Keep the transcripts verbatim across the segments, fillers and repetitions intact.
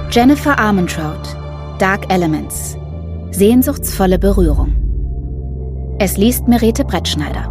Jennifer Armentrout, Dark Elements. Sehnsuchtsvolle Berührung. Es liest Merete Brettschneider.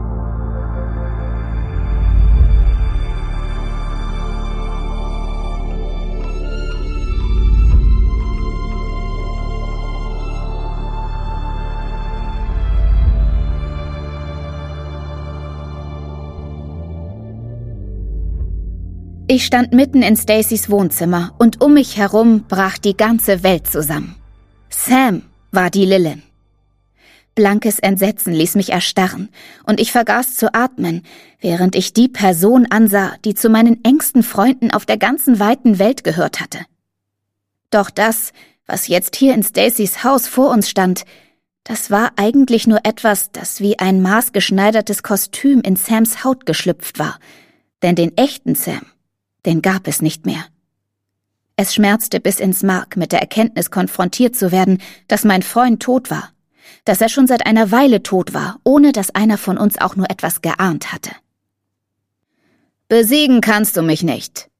Ich stand mitten in Stacys Wohnzimmer und um mich herum brach die ganze Welt zusammen. Sam war die Lilin. Blankes Entsetzen ließ mich erstarren und ich vergaß zu atmen, während ich die Person ansah, die zu meinen engsten Freunden auf der ganzen weiten Welt gehört hatte. Doch das, was jetzt hier in Stacys Haus vor uns stand, das war eigentlich nur etwas, das wie ein maßgeschneidertes Kostüm in Sams Haut geschlüpft war, denn den echten Sam, den gab es nicht mehr. Es schmerzte bis ins Mark, mit der Erkenntnis konfrontiert zu werden, dass mein Freund tot war, dass er schon seit einer Weile tot war, ohne dass einer von uns auch nur etwas geahnt hatte. »Besiegen kannst du mich nicht«,